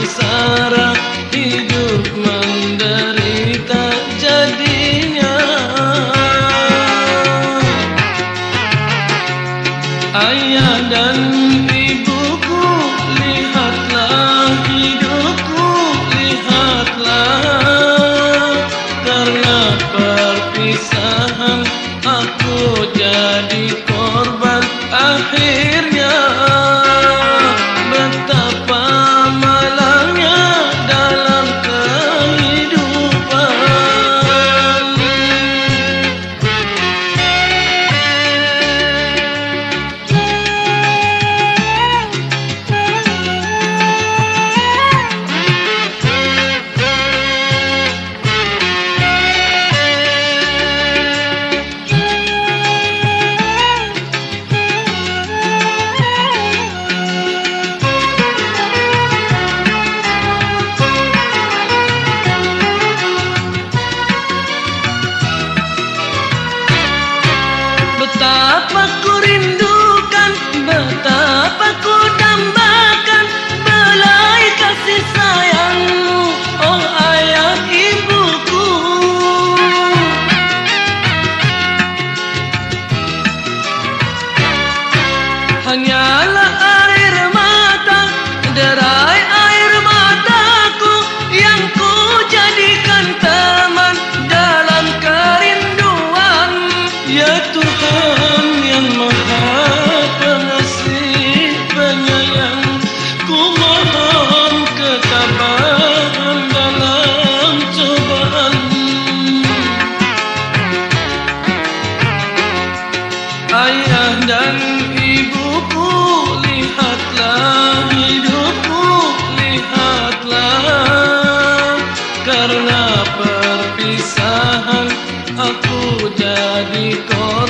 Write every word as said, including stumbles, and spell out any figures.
sengsara, hidup menderita jadinya. Ayah dan ibuku, lihatlah hidupku, lihatlah. Karena perpisahan aku jadi korban akhirnya. Betapa malangnya dalam kehidupan. Betapa ku rindukan, betapa ku dambakan belai kasih sayangmu, oh ayah ibuku. Hanyalah air mata, derai air mataku yang ku jadikan teman dalam kerinduan. Ya Tuhan yang Maha Pengasih Penyayang, ku mohon ketabahan dalam cobaan. Ayah dan ibuku, lihatlah hidupku, lihatlah. Karena perpisahan aku jadi korban